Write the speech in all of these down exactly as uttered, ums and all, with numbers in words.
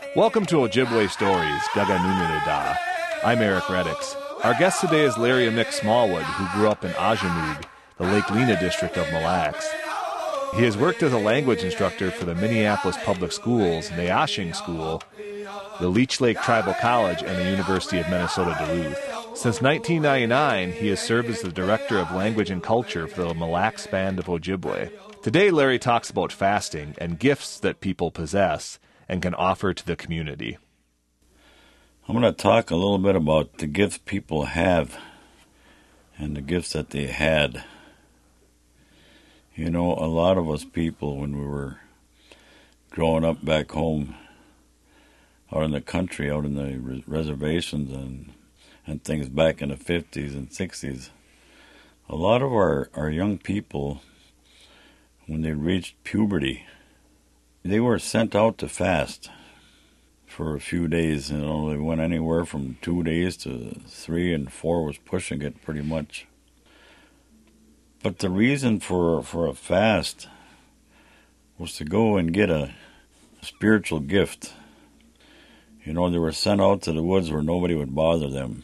Welcome to Ojibwe Stories, Gaganununada. I'm Eric Reddix. Our guest today is Larry Mick Smallwood, who grew up in Ajamoog, the Lake Lena district of Mille Lacs. He has worked as a language instructor for the Minneapolis Public Schools, Neyashing School, the Leech Lake Tribal College, and the University of Minnesota Duluth. Since nineteen ninety-nine, he has served as the Director of Language and Culture for the Mille Lacs Band of Ojibwe. Today, Larry talks about fasting and gifts that people possess and can offer to the community. I'm going to talk a little bit about the gifts people have and the gifts that they had. You know, a lot of us people, when we were growing up back home, out in the country, out in the res- reservations and and things back in the fifties and sixties, a lot of our, our young people, when they reached puberty, they were sent out to fast for a few days. You know, they went anywhere from two days to three, and four was pushing it pretty much. But the reason for for a fast was to go and get a spiritual gift. You know, they were sent out to the woods where nobody would bother them.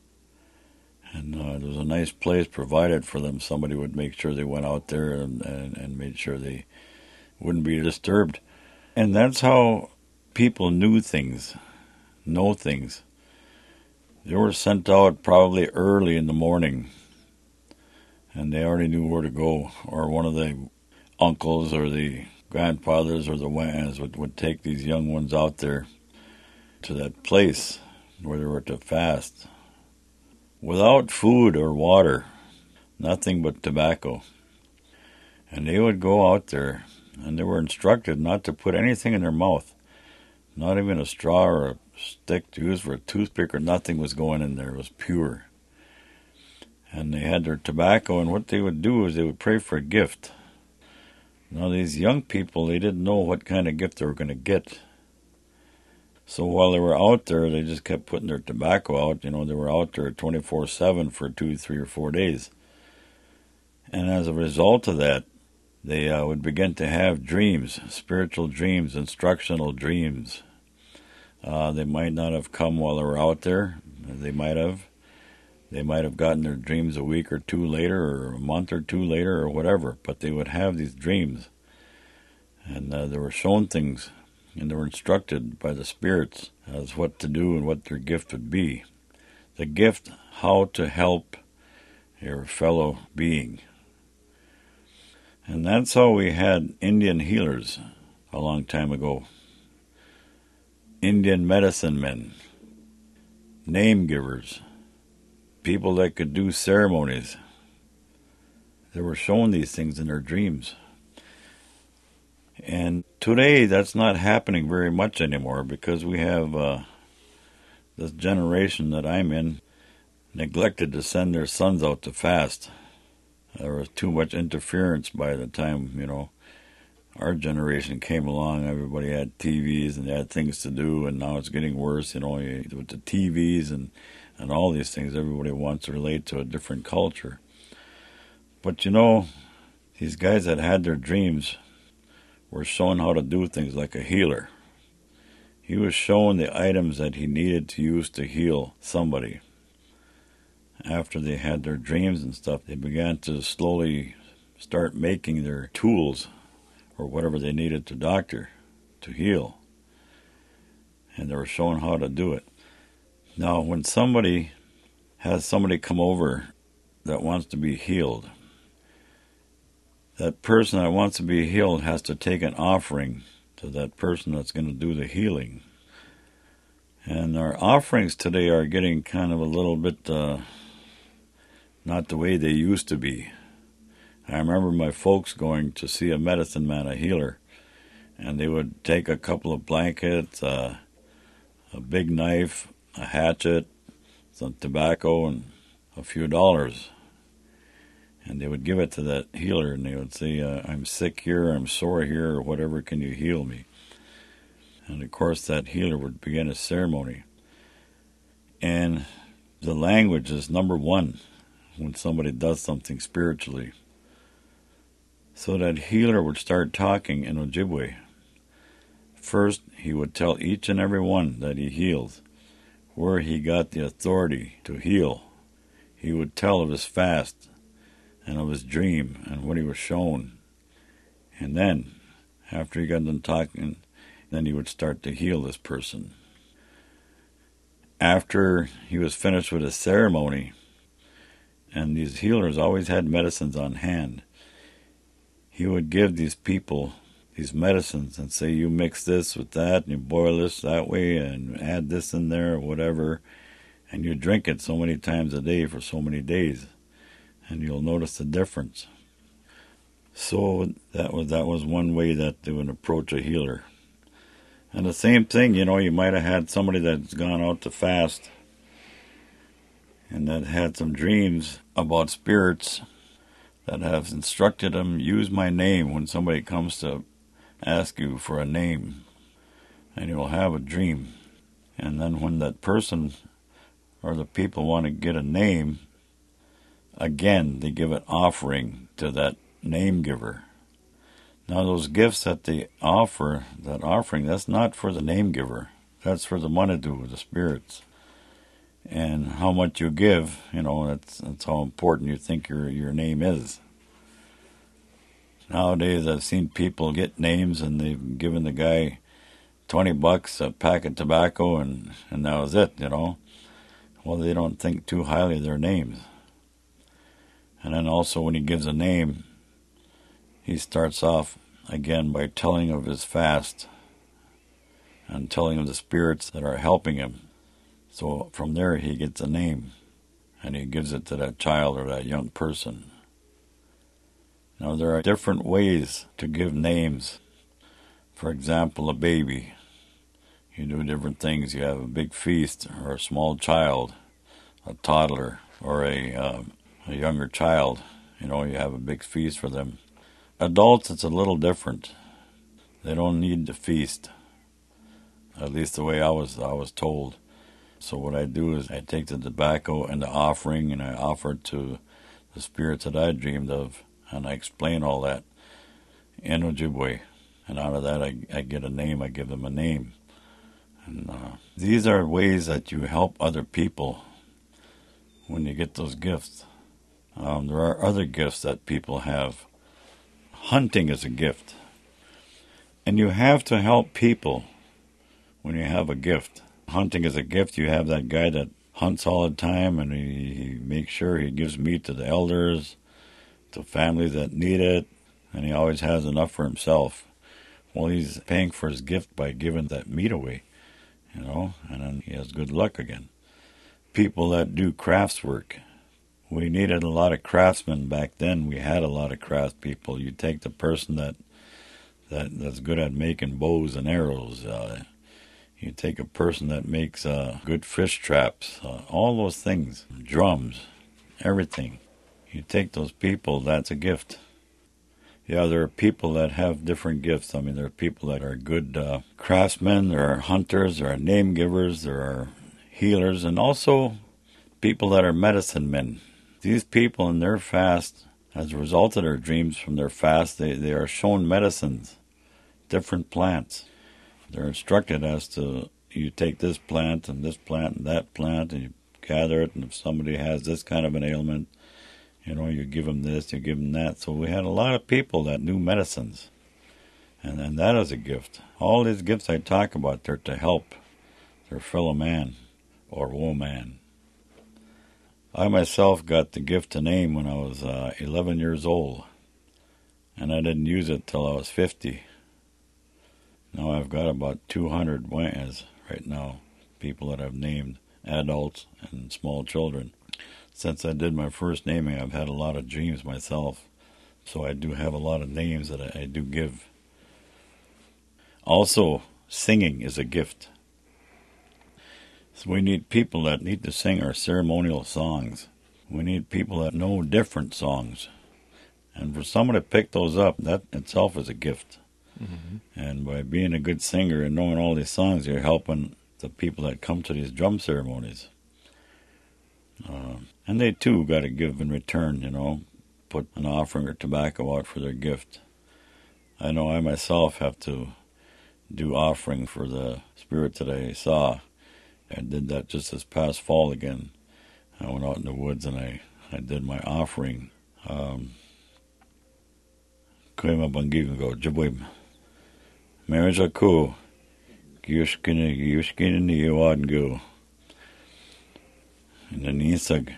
And uh, there was a nice place provided for them. Somebody would make sure they went out there and, and, and made sure they wouldn't be disturbed. And that's how people knew things, know things. They were sent out probably early in the morning, and they already knew where to go. Or one of the uncles or the grandfathers or the Wans would, would take these young ones out there to that place where they were to fast. Without food or water, nothing but tobacco. And they would go out there, and they were instructed not to put anything in their mouth. Not even a straw or a stick to use for a toothpick or nothing was going in there. It was pure. And they had their tobacco, and what they would do is they would pray for a gift. Now these young people, they didn't know what kind of gift they were going to get. So while they were out there, they just kept putting their tobacco out. You know, they were out there twenty-four seven for two, three, or four days. And as a result of that, they uh, would begin to have dreams, spiritual dreams, instructional dreams. Uh, they might not have come while they were out there. They might have. They might have gotten their dreams a week or two later, or a month or two later, or whatever. But they would have these dreams. And uh, they were shown things, and they were instructed by the spirits as what to do and what their gift would be. The gift, how to help your fellow being. And that's how we had Indian healers a long time ago. Indian medicine men, name givers, people that could do ceremonies. They were shown these things in their dreams. And today, that's not happening very much anymore because we have uh, this generation that I'm in neglected to send their sons out to fast. There was too much interference by the time, you know, our generation came along. Everybody had T Vs and they had things to do, and now it's getting worse, you know, with the T Vs and, and all these things. Everybody wants to relate to a different culture. But, you know, these guys that had their dreams were shown how to do things like a healer. He was shown the items that he needed to use to heal somebody. After they had their dreams and stuff, they began to slowly start making their tools or whatever they needed to doctor, to heal. And they were shown how to do it. Now, when somebody has somebody come over that wants to be healed, that person that wants to be healed has to take an offering to that person that's going to do the healing. And our offerings today are getting kind of a little bit uh, not the way they used to be. I remember my folks going to see a medicine man, a healer, and they would take a couple of blankets, uh, a big knife, a hatchet, some tobacco, and a few dollars. And they would give it to that healer, and they would say, uh, I'm sick here, I'm sore here, or whatever, can you heal me? And of course that healer would begin a ceremony. And the language is number one when somebody does something spiritually. So that healer would start talking in Ojibwe. First, he would tell each and every one that he healed where he got the authority to heal. He would tell of his fast and of his dream and what he was shown. And then, after he got done talking, then he would start to heal this person. After he was finished with his ceremony, and these healers always had medicines on hand, he would give these people these medicines and say, you mix this with that, and you boil this that way, and add this in there, or whatever, and you drink it so many times a day for so many days, and you'll notice the difference. So that was that was one way that they would approach a healer. And the same thing, you know, you might have had somebody that's gone out to fast and that had some dreams about spirits that have instructed them, use my name when somebody comes to ask you for a name, and you'll have a dream. And then when that person or the people want to get a name, again, they give an offering to that name giver. Now those gifts that they offer, that offering, that's not for the name giver. That's for the Manadu, the spirits. And how much you give, you know, that's that's how important you think your your name is. Nowadays I've seen people get names and they've given the guy twenty bucks, a pack of tobacco, and, and that was it, you know. Well, they don't think too highly of their names. And then also when he gives a name, he starts off again by telling of his fast and telling of the spirits that are helping him. So from there he gets a name and he gives it to that child or that young person. Now there are different ways to give names. For example, a baby. You do different things. You have a big feast, or a small child, a toddler, or a, uh, a younger child. You know, you have a big feast for them. Adults, it's a little different. They don't need to feast. At least the way I was I was told. So what I do is I take the tobacco and the offering and I offer it to the spirits that I dreamed of, and I explain all that in Ojibwe. And out of that I, I get a name, I give them a name. And uh, these are ways that you help other people when you get those gifts. Um, there are other gifts that people have. Hunting is a gift. And you have to help people when you have a gift. Hunting is a gift. You have that guy that hunts all the time, and he, he makes sure he gives meat to the elders, to families that need it, and he always has enough for himself. Well, he's paying for his gift by giving that meat away, you know, and then he has good luck again. People that do crafts work. We needed a lot of craftsmen back then. We had a lot of craft people. You take the person that, that that's good at making bows and arrows. Uh, you take a person that makes uh, good fish traps. Uh, all those things. Drums. Everything. You take those people, that's a gift. Yeah, there are people that have different gifts. I mean, there are people that are good uh, craftsmen. There are hunters. There are name givers. There are healers. And also people that are medicine men. These people in their fast, as a result of their dreams from their fast, they, they are shown medicines, different plants. They're instructed as to, you take this plant and this plant and that plant and you gather it, and if somebody has this kind of an ailment, you know, you give them this, you give them that. So we had a lot of people that knew medicines, and, and that is a gift. All these gifts I talk about, they're to help their fellow man or woman. I myself got the gift to name when I was uh, eleven years old, and I didn't use it till I was fifty. Now I've got about two hundred wayas right now, people that I've named, adults and small children. Since I did my first naming, I've had a lot of dreams myself, so I do have a lot of names that I, I do give. Also, singing is a gift. So we need people that need to sing our ceremonial songs. We need people that know different songs. And for someone to pick those up, that itself is a gift. Mm-hmm. And by being a good singer and knowing all these songs, you're helping the people that come to these drum ceremonies. Uh, and they too got to give in return, you know, put an offering or tobacco out for their gift. I know I myself have to do offering for the spirit that I saw. I did that just this past fall again. I went out in the woods and I, I did my offering. Um, Kuima bangigo go jabwim. Marriage are cool. Giyushkini giyushkini ni yawad go. In the nisag.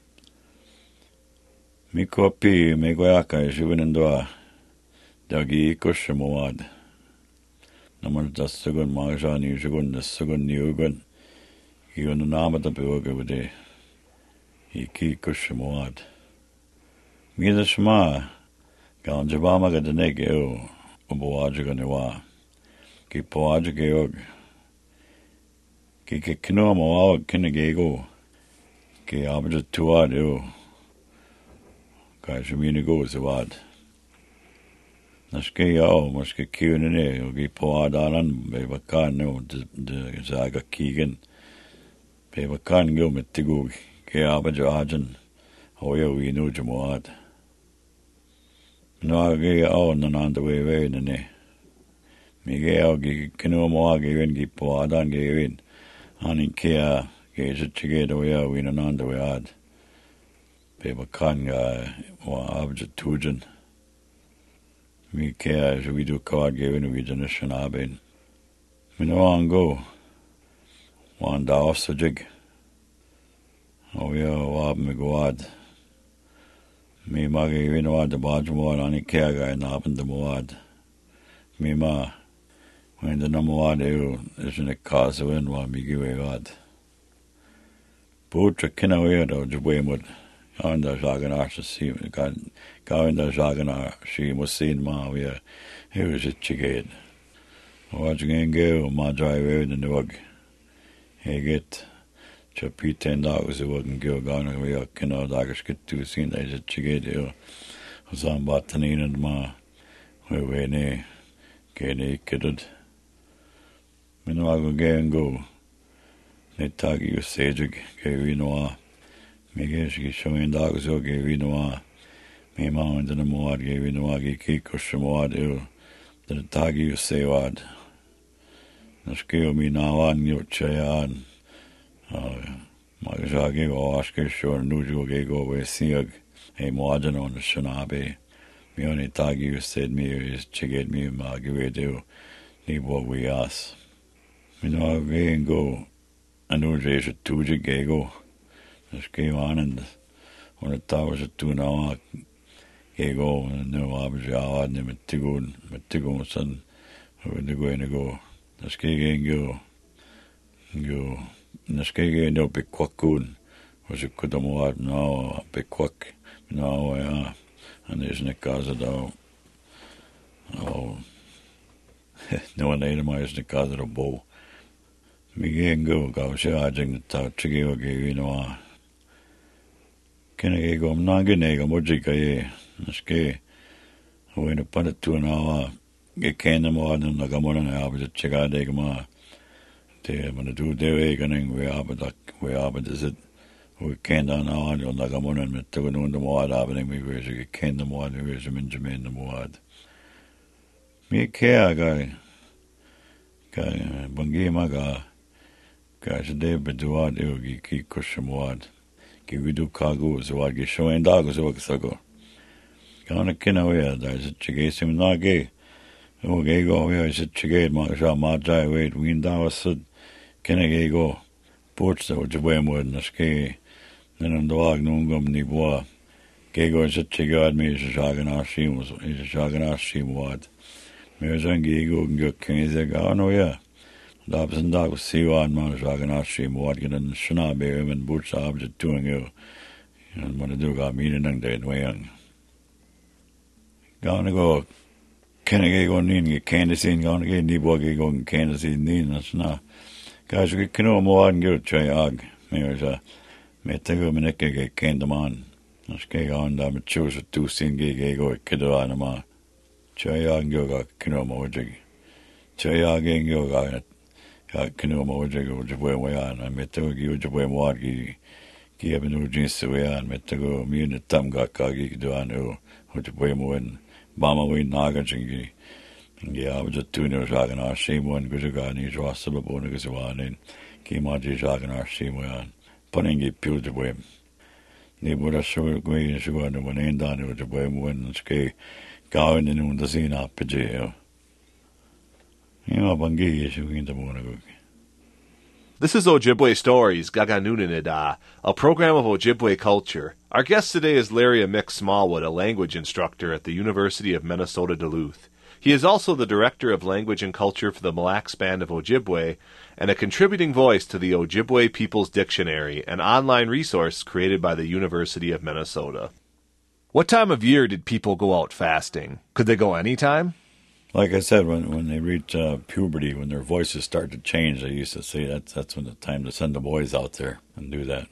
Miko pi megoyaka jibinandwa. Dagi kushamawad. Naman das sugun majani jugun the sugun niugun. Yun namata biwaga wade. Iki kushamawad. Mida shma. Gan jabama ga deneg eo. Ubawaja ganiwa. Ki pawaja geog. Ki ke kino mawag kinegego. Ki abaja tuad eo. Ka shumini go zawad. Naske yao, maske kiunene, ugi poadalan, beba kan no, de zaga kigen. Beba kan go met tigu, ke abaja ajan, hoya we no jamuad. No age yao nananda we we nene. Mige yao gi kino moa gevin gi poadan gevin. Anin kea, ge jitchige do ya we nananda we ad. Beba kan ga, wa abaja tujan. Mi kea je vidu kawad gevin vi janushan aben. Mino ango. Wan da osajig. O ya wab mi goad. Mi ma gevin wad da bajmuad ani kea ga naben da muad. Mi ma. When the namuad eu isn't a cause win wa mi giwe wad. Botra kina wea do jabwemud. Gaanda jagana si gan gaanda jagana she was seen ma we here is it chiged. Watching go ma drive out in the wug. He get chapi ten dogs who wouldn't go gone we are kino doggers get to seen as it chiged yo. Was on batanin and ma we we ne gene kidded. Minwago go and go. Net tagi you sajig gave you no. Mege showing dogs o gave you no. Me ma and the moad gave you no agi kikushmoad ew. The tagi you say wad. Naskeo me now on your chayan. Magagi o aske shore nuju gego we siag. A moadan on the shanabe. Me only tagi you said me is chigate me ma give do. Leave what we ask. Me no go and go. And uje is a tuja gego. Just came on and when the towers at two now, Gego and no Abja and him at Tigun, but Tigun son, who were going to go. The ski go, go, and the ski no big quackun, was a Kudamoad now, a big quack, now, yeah, and there's no cause of the oh, no one ate him, I was the cause of the bow. Me go, go, charging the touch, Chigio gave you know. Kena go nange go mojika ye naske when a put to an hour get can mo and nagamona na abu chiga de ma te when do de eganing we abu we abu is it we can down on nagamona and to no the mo abu we we can the mo we we min the mo me ke ga ga bangi maga ga de beduad e ki kushmoad ki vidu kago zawad ge showing dog zo sago kana kina we da is chige sim na ge o ge go we is chige ma sha ma dai we win da was kina ge go port so je we mo na ske nan dog nun gum ni bo ge go is chige ad me is jagana shi was is jagana shi wad me zangi go ge ken ze ga no ya Dabs and dog see one man dragon archie morgan and shanabe and boots object doing you and when I do got meeting and dead way young. Gonna go can I go in get candice in gonna get any boggy going candice in that's not guys we can no more and go try og there's a me take a minute get candom on let's get on the choose two sin gig go kid on ma try og go got kino more jig try og go got Kanu Mojago Jabwayan, I met to give Jabwamwagi, give a new jeans to wear, and met to go me the Tamga Kagi Duano, which Waymo and Bama Win Naga Jingi, Yeah, I was just doing it talking our same one because you got any draw some of one because one and came out to talking our same one. Putting it pure the way. They would have showed away and showed them when they done with the way when it's gay. Going in the scene up to jail. You know, Bangi is you in the morning. This is Ojibwe Stories, Gaganunanida, a program of Ojibwe culture. Our guest today is Larry Mick Smallwood, a language instructor at the University of Minnesota Duluth. He is also the Director of Language and Culture for the Mille Lacs Band of Ojibwe and a contributing voice to the Ojibwe People's Dictionary, an online resource created by the University of Minnesota. What time of year did people go out fasting? Could they go any time? Like I said, when when they reach uh, puberty, when their voices start to change, I used to say that's that's when the time to send the boys out there and do that.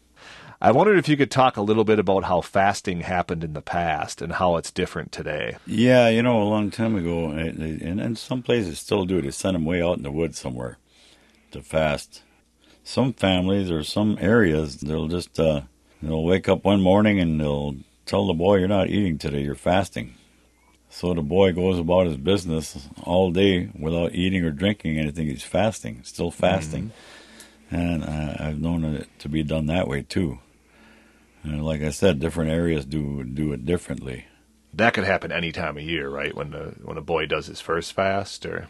I wondered if you could talk a little bit about how fasting happened in the past and how it's different today. Yeah, you know, a long time ago, and, and some places still do. They send them way out in the woods somewhere to fast. Some families or some areas, they'll just uh, they'll wake up one morning and they'll tell the boy, "You're not eating today. You're fasting." So the boy goes about his business all day without eating or drinking anything. He's fasting, still fasting. Mm-hmm. And uh, I've known it to be done that way, too. And like I said, different areas do do it differently. That could happen any time of year, right, when the when a boy does his first fast? Or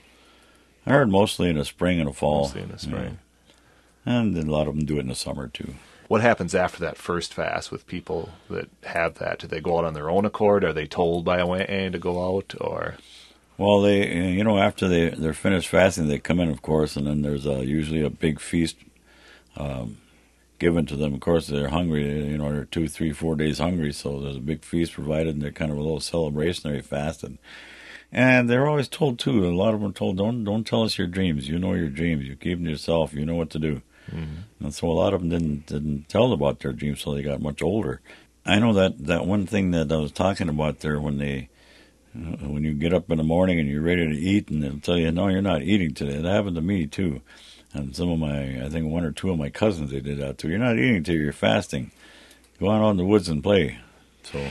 I heard mostly in the spring and the fall. Mostly in the spring. Yeah. And a lot of them do it in the summer, too. What happens after that first fast with people that have that? Do they go out on their own accord? Are they told by a Wayne to go out? Or Well, they, you know, after they, they're finished fasting, they come in, of course, and then there's a, usually a big feast um, given to them. Of course, they're hungry, you know, they're two, three, four days hungry, so there's a big feast provided, and they're kind of a little celebrationary fasting. And they're always told, too, a lot of them are told, don't, don't tell us your dreams. You know your dreams. You keep them to yourself. You know what to do. Mm-hmm. And so a lot of them didn't didn't tell about their dreams till they got much older. I know that, that one thing that I was talking about there when they uh, when you get up in the morning and you're ready to eat and they'll tell you, no, you're not eating today. That happened to me too. And some of my, I think one or two of my cousins, they did that too. You're not eating today, you're fasting. Go out in the woods and play. So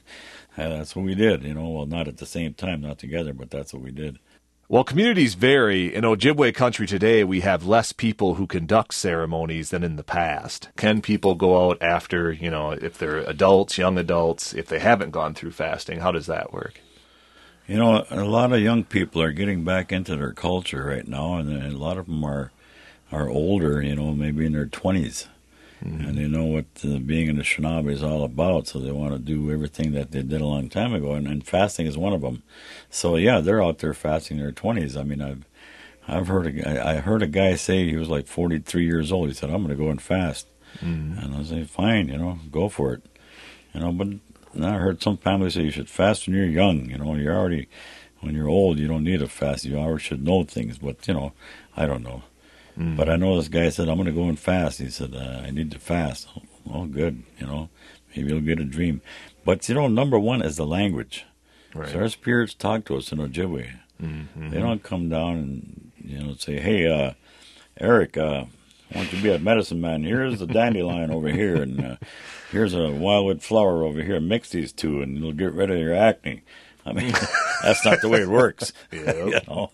that's what we did, you know. Well, not at the same time, not together, but that's what we did. While communities vary, in Ojibwe country today, we have less people who conduct ceremonies than in the past. Can people go out after, you know, if they're adults, young adults, if they haven't gone through fasting? How does that work? You know, a lot of young people are getting back into their culture right now, and a lot of them are are older, you know, maybe in their twenties. Mm-hmm. And they know what uh, being in the Shinabe is all about, so they want to do everything that they did a long time ago, and, and fasting is one of them. So yeah, they're out there fasting in their twenties. I mean, I've I've heard a, I heard a guy say he was like forty-three years old. He said, "I'm going to go and fast," mm-hmm. and I say, "Fine, you know, go for it." You know, but I heard some families say you should fast when you're young. You know, you're already when you're old, you don't need to fast. You already should know things, but you know, I don't know. Mm. But I know this guy said, I'm going to go and fast. He said, uh, I need to fast. Oh, good. You know, maybe you'll get a dream. But, you know, number one is the language. Right. So our spirits talk to us in Ojibwe. Mm-hmm. They don't come down and, you know, say, hey, uh, Eric, uh, I want you to be a medicine man. Here's a dandelion over here, and uh, here's a wildwood flower over here. Mix these two, and you'll get rid of your acne. I mean, that's not the way it works. You know?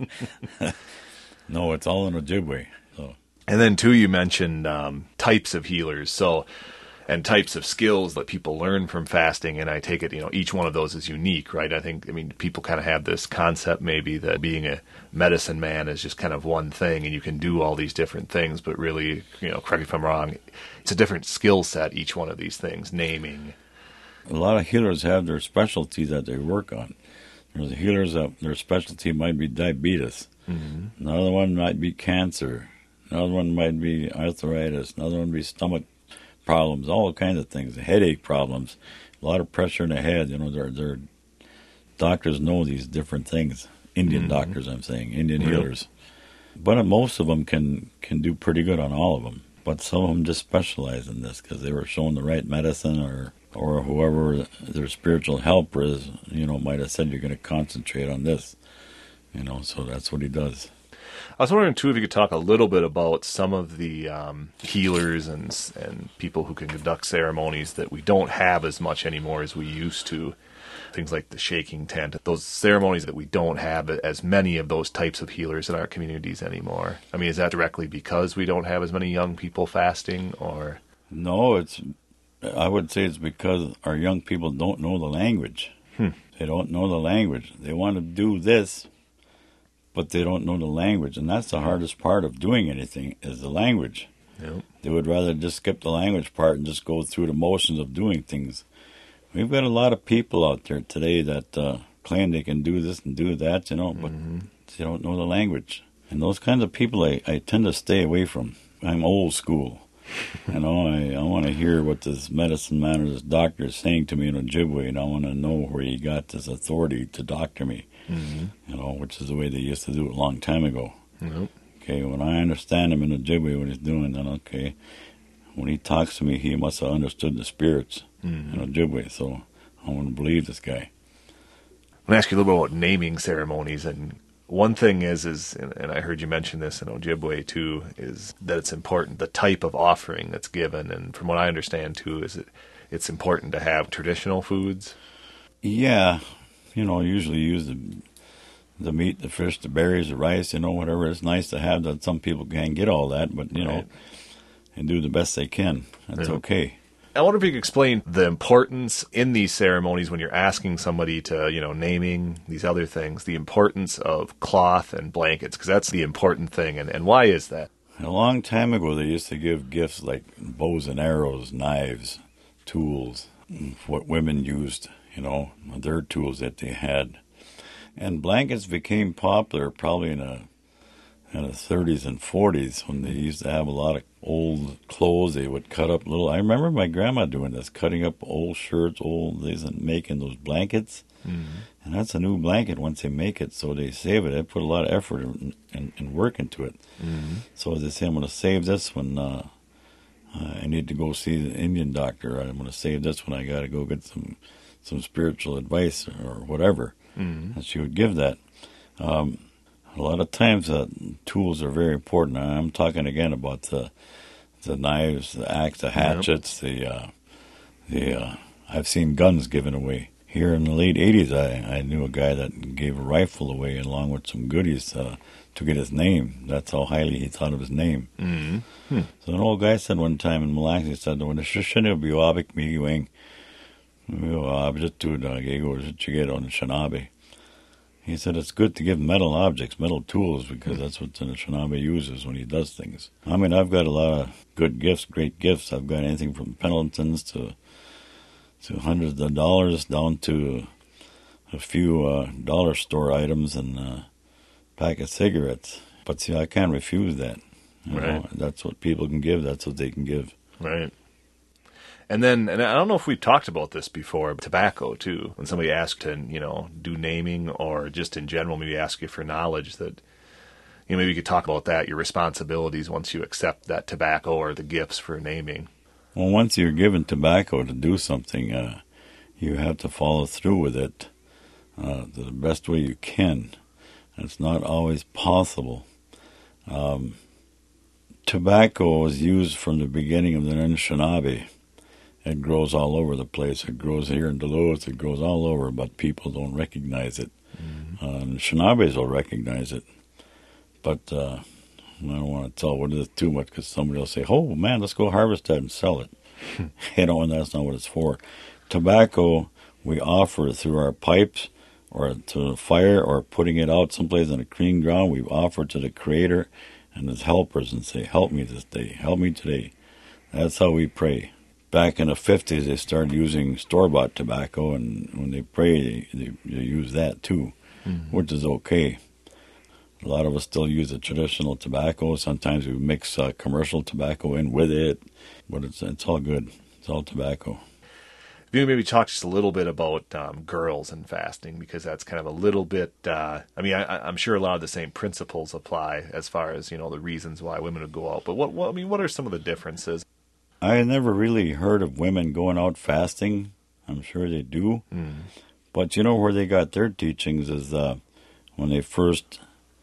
No, it's all in Ojibwe. So. And then, too, you mentioned um, types of healers, so and types of skills that people learn from fasting, and I take it, you know, each one of those is unique, right? I think, I mean, people kind of have this concept maybe that being a medicine man is just kind of one thing, and you can do all these different things, but really, you know, correct me if I'm wrong, it's a different skill set, each one of these things, naming. A lot of healers have their specialty that they work on. There's healers that their specialty might be diabetes. Mm-hmm. Another one might be cancer. Another one might be arthritis. Another one might be stomach problems, all kinds of things, headache problems, a lot of pressure in the head. You know, their their doctors know these different things. Indian mm-hmm. doctors, I'm saying, Indian mm-hmm. healers. But most of them can, can do pretty good on all of them. But some of them just specialize in this because they were shown the right medicine, or or whoever their spiritual helper is, you know, might have said you're going to concentrate on this. You know, so that's what he does. I was wondering, too, if you could talk a little bit about some of the um, healers and and people who can conduct ceremonies that we don't have as much anymore as we used to. Things like the shaking tent, those ceremonies that we don't have as many of those types of healers in our communities anymore. I mean, is that directly because we don't have as many young people fasting, or? No, it's, I would say it's because our young people don't know the language. Hmm. They don't know the language. They want to do this, but they don't know the language. And that's the hardest part of doing anything, is the language. Yep. They would rather just skip the language part and just go through the motions of doing things. We've got a lot of people out there today that uh, claim they can do this and do that, you know, but mm-hmm. they don't know the language. And those kinds of people I, I tend to stay away from. I'm old school. You know, I, I want to hear what this medicine man or this doctor is saying to me in Ojibwe, and I want to know where he got this authority to doctor me, mm-hmm. you know, which is the way they used to do it a long time ago. Mm-hmm. Okay, when I understand him in Ojibwe, what he's doing, then okay, when he talks to me, he must have understood the spirits mm-hmm. in Ojibwe, so I want to believe this guy. I'm going to ask you a little bit about naming ceremonies, and one thing is, is and I heard you mention this in Ojibwe too, is that it's important, the type of offering that's given, and from what I understand too, is it it's important to have traditional foods. Yeah, you know, usually use the the meat, the fish, the berries, the rice, you know, whatever. It's nice to have that. Some people can't get all that, but, you right. know, and do the best they can. That's yeah. okay. I wonder if you could explain the importance in these ceremonies when you're asking somebody to, you know, naming these other things, the importance of cloth and blankets, because that's the important thing. And, and why is that? A long time ago, they used to give gifts like bows and arrows, knives, tools, what women used, you know, their tools that they had. And blankets became popular probably in the, in the thirties and forties when they used to have a lot of old clothes. They would cut up little. I remember my grandma doing this, cutting up old shirts, old things, and making those blankets. Mm-hmm. And that's a new blanket once they make it, so they save it. They put a lot of effort and, and, and work into it. Mm-hmm. So they say, I'm going to save this when uh, I need to go see the Indian doctor. I'm going to save this when I got to go get some some spiritual advice or whatever. Mm-hmm. And she would give that. Um, a lot of times uh, tools are very important. I'm talking again about the the knives, the axe, the hatchets, yep. the uh, the. Uh, I've seen guns given away. Here in the late eighties, I, I knew a guy that gave a rifle away along with some goodies uh, to get his name. That's how highly he thought of his name. Mm-hmm. Hmm. So an old guy said one time in Mille Lacs, he said, when the Shishane biwabik miwing, object to the Gego Chigero and Shanabe. He said it's good to give metal objects, metal tools, because that's what the Shanabe uses when he does things. I mean, I've got a lot of good gifts, great gifts. I've got anything from Pendletons to to hundreds of dollars down to a few uh, dollar store items and a pack of cigarettes. But see, I can't refuse that. You right. know, that's what people can give. That's what they can give. Right. And then, and I don't know if we've talked about this before, tobacco too. When somebody asks to, you know, do naming or just in general, maybe ask you for knowledge that, you know, maybe you could talk about that, your responsibilities once you accept that tobacco or the gifts for naming. Well, once you're given tobacco to do something, uh, you have to follow through with it uh, the best way you can. And it's not always possible. Um, tobacco was used from the beginning of the Anishinaabe. It grows all over the place. It grows here in Duluth. It grows all over, but people don't recognize it. Mm-hmm. Uh, and Shinabes will recognize it. But uh, I don't want to tell what it is too much because somebody will say, oh, man, let's go harvest that and sell it. You know, and that's not what it's for. Tobacco, we offer through our pipes or to the fire or putting it out someplace on a clean ground. We offer to the Creator and His helpers and say, help me this day. Help me today. That's how we pray. Back in the fifties, they started using store-bought tobacco, and when they pray, they, they, they use that too, mm-hmm. which is okay. A lot of us still use the traditional tobacco. Sometimes we mix uh, commercial tobacco in with it, but it's it's all good. It's all tobacco. If you maybe talk just a little bit about um, girls and fasting, because that's kind of a little bit, uh, I mean, I, I'm sure a lot of the same principles apply as far as, you know, the reasons why women would go out. But what, what I mean, what are some of the differences? I never really heard of women going out fasting. I'm sure they do. Mm. But you know where they got their teachings is uh, when they first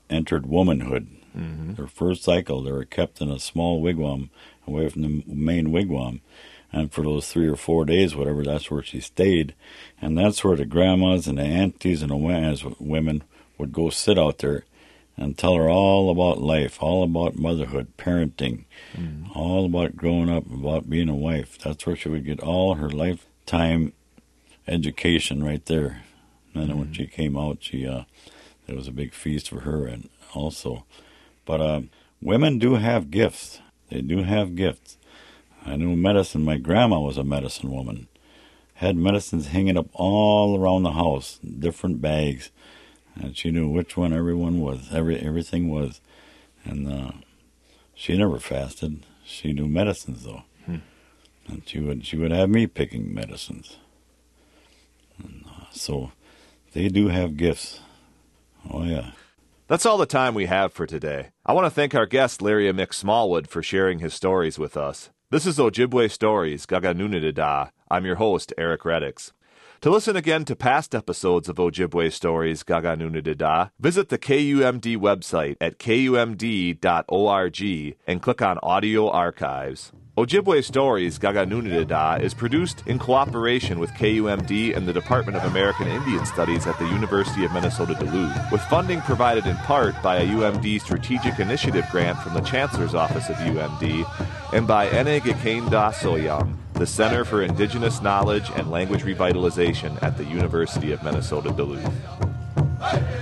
entered womanhood. Mm-hmm. Their first cycle, they were kept in a small wigwam away from the main wigwam. And for those three or four days, whatever, that's where she stayed. And that's where the grandmas and the aunties and the women would go sit out there and tell her all about life, all about motherhood, parenting, mm. all about growing up, about being a wife. That's where she would get all her lifetime education right there. And then mm. when she came out, she uh, there was a big feast for her and also. But uh, women do have gifts. They do have gifts. I knew medicine. My grandma was a medicine woman. Had medicines hanging up all around the house, different bags. And she knew which one everyone was, every everything was. And uh, she never fasted. She knew medicines, though. Hmm. And she would she would have me picking medicines. And, uh, so they do have gifts. Oh, yeah. That's all the time we have for today. I want to thank our guest, Larry Mick Smallwood, for sharing his stories with us. This is Ojibwe Stories, Gaganunidada. I'm your host, Eric Reddix. To listen again to past episodes of Ojibwe Stories, Gaganunidada, visit the K U M D website at K U M D dot org and click on Audio Archives. Ojibwe Stories, Gaganunidada is produced in cooperation with K U M D and the Department of American Indian Studies at the University of Minnesota Duluth, with funding provided in part by a U M D Strategic Initiative grant from the Chancellor's Office of U M D and by Ene Gekenda Soyam, the Center for Indigenous Knowledge and Language Revitalization at the University of Minnesota Duluth.